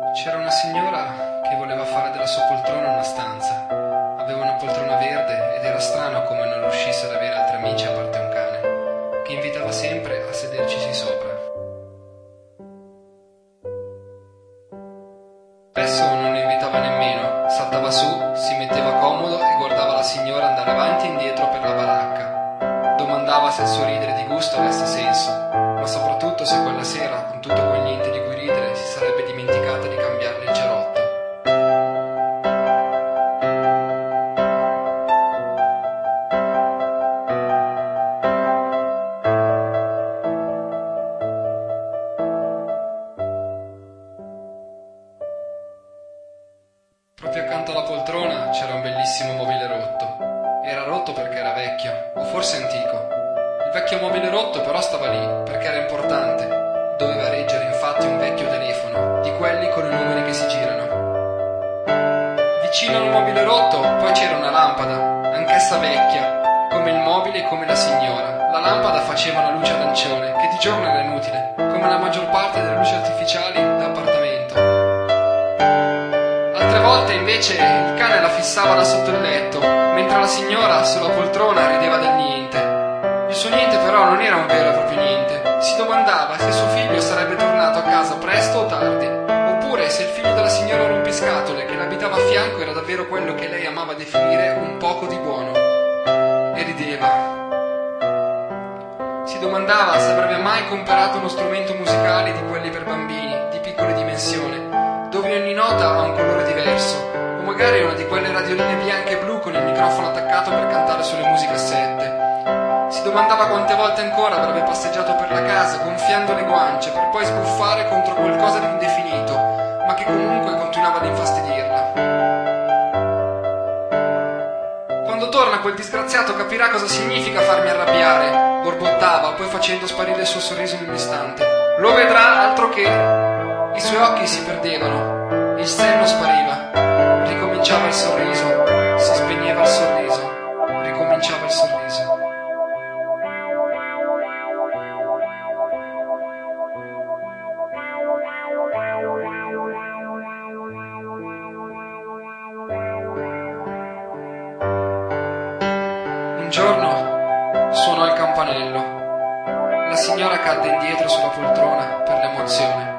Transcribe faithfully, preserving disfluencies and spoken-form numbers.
C'era una signora che voleva fare della sua poltrona una stanza. Aveva una poltrona verde ed era strano come non riuscisse ad avere altri amici a parte un cane, che invitava sempre a sedercisi sopra. Spesso non ne invitava nemmeno, saltava su, si metteva comodo e guardava la signora andare avanti e indietro per la baracca. Domandava se il suo ridere di gusto avesse senso, ma soprattutto se quella sera, con tutto quel niente di cui ridere, si sarebbe dimenticata di cambiarle il cerotto. Proprio accanto alla poltrona c'era un bellissimo mobile rotto. Era rotto perché era vecchio, o forse antico. Il vecchio mobile rotto però stava lì perché era importante. Doveva reggere infatti un vecchio telefono, di quelli con i numeri che si girano. Vicino al mobile rotto poi c'era una lampada, anch'essa vecchia, come il mobile e come la signora. La lampada faceva una luce arancione, che di giorno era inutile, come la maggior parte delle luci artificiali da appartamento. Altre volte invece il cane la fissava da sotto il letto, mentre la signora sulla poltrona rideva del niente. Il suo niente però non era un vero e proprio niente. Si domandava se suo figlio sarebbe tornato a casa presto o tardi, oppure se il figlio della signora rompiscatole che l'abitava a fianco era davvero quello che lei amava definire un poco di buono. E rideva. Si domandava se avrebbe mai comprato uno strumento musicale di quelli per bambini, di piccole dimensioni, dove ogni nota ha un colore diverso, o magari una di quelle radioline bianche e blu con il microfono attaccato per cantare sulle musicassette. Si domandava quante volte ancora avrebbe passeggiato per la casa gonfiando le guance per poi sbuffare contro qualcosa di indefinito, ma che comunque continuava ad infastidirla. Quando torna quel disgraziato capirà cosa significa farmi arrabbiare, borbottava, poi facendo sparire il suo sorriso in un istante. Lo vedrà, altro che... I suoi occhi si perdevano, il senno spariva, ricominciava il sorriso, si spegneva il sorriso, ricominciava il sorriso. Un giorno suonò il campanello. La signora cadde indietro sulla poltrona per l'emozione.